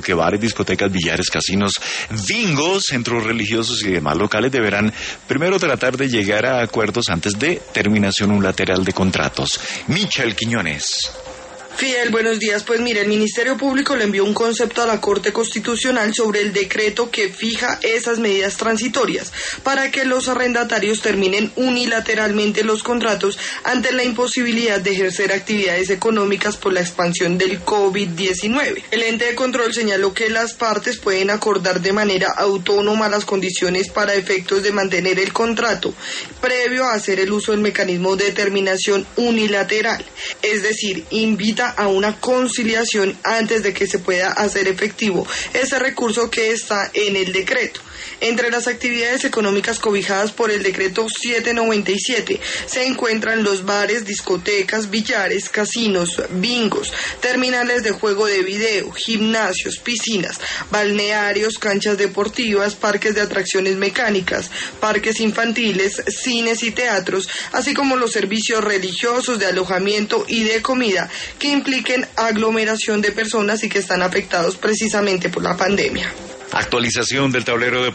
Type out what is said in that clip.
que bares, discotecas, billares, casinos, bingos, centros religiosos y demás locales deberán primero tratar de llegar a acuerdos antes de terminación unilateral de contratos. Michel Quiñones. Fidel, buenos días. Pues mire, el Ministerio Público le envió un concepto a la Corte Constitucional sobre el decreto que fija esas medidas transitorias para que los arrendatarios terminen unilateralmente los contratos ante la imposibilidad de ejercer actividades económicas por la expansión del COVID-19. El ente de control señaló que las partes pueden acordar de manera autónoma las condiciones para efectos de mantener el contrato, previo a hacer el uso del mecanismo de terminación unilateral, es decir, invita a una conciliación antes de que se pueda hacer efectivo ese recurso que está en el decreto. Entre las actividades económicas cobijadas por el decreto 797 se encuentran los bares, discotecas, billares, casinos, bingos, terminales de juego de video, gimnasios, piscinas, balnearios, canchas deportivas, parques de atracciones mecánicas, parques infantiles, cines y teatros, así como los servicios religiosos de alojamiento y de comida que impliquen aglomeración de personas y que están afectados precisamente por la pandemia. Actualización del tablero de